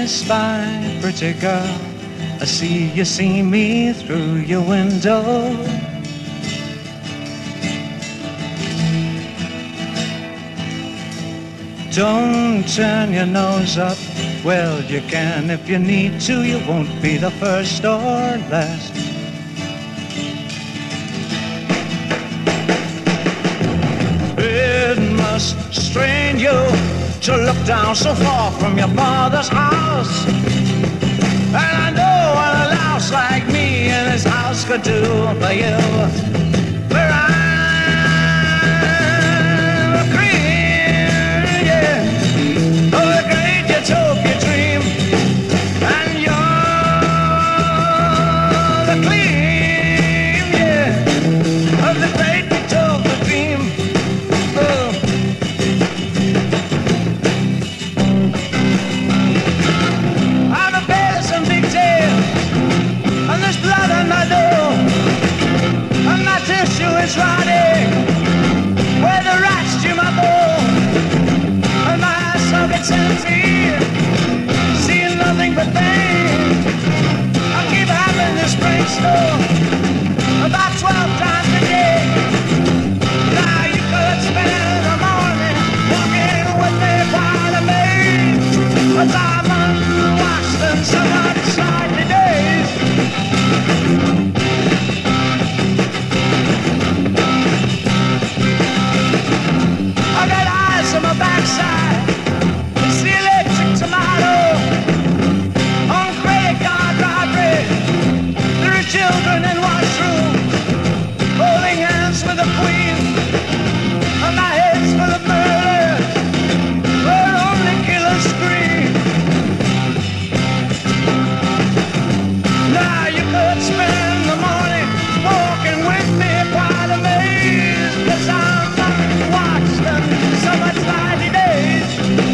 I spy, pretty girl, I see me through your window. Don't turn your nose up, well you can if you need to, you won't be the first or last. It must strain you to look down so far from your father's house. And I know what a louse like me in his house could do for you. But I'm a cream, yeah, of the great utopia dream. And you're the cream, yeah, of the great utopia dream. It's rotting where the rats chew my bone, and my soul gets empty, seeing nothing but pain. I keep having this brainstorm about 12 times a day. Now you could spend the morning walking with me by the maze, but I'm unwashed and somewhat slightly dazed. I got eyes on my backside. It's the electric tomato on credit card robbery. There are children in washroom holding hands with the queen, and my head's full of murder where only killers scream. Now you could spend the morning walking with me by the maze, 'cause I'm watched and so much mighty days.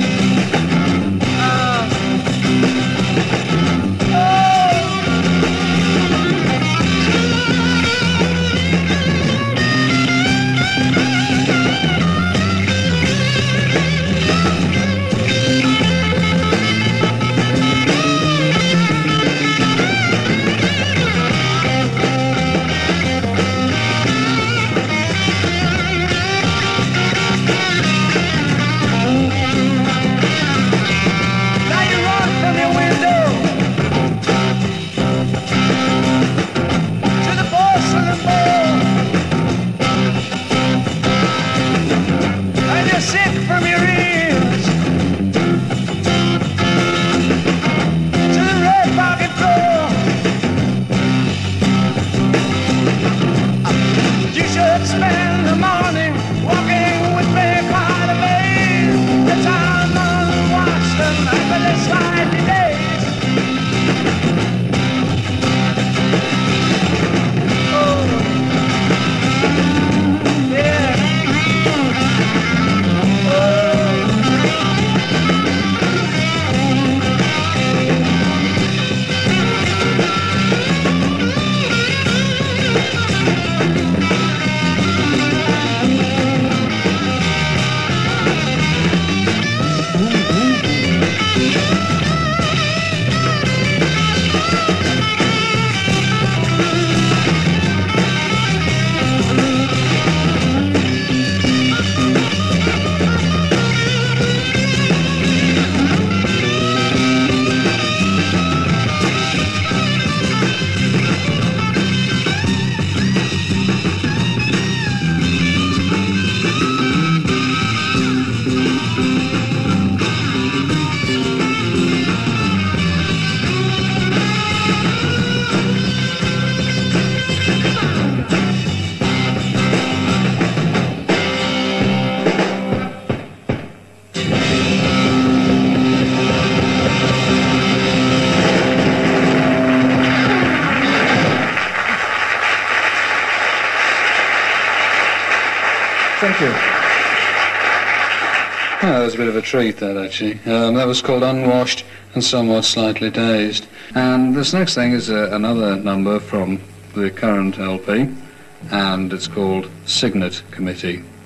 Thank you. Oh, that was a bit of a treat, that, actually. That was called Unwashed and Somewhat Slightly Dazed. And this next thing is another number from the current LP, and it's called Signet Committee.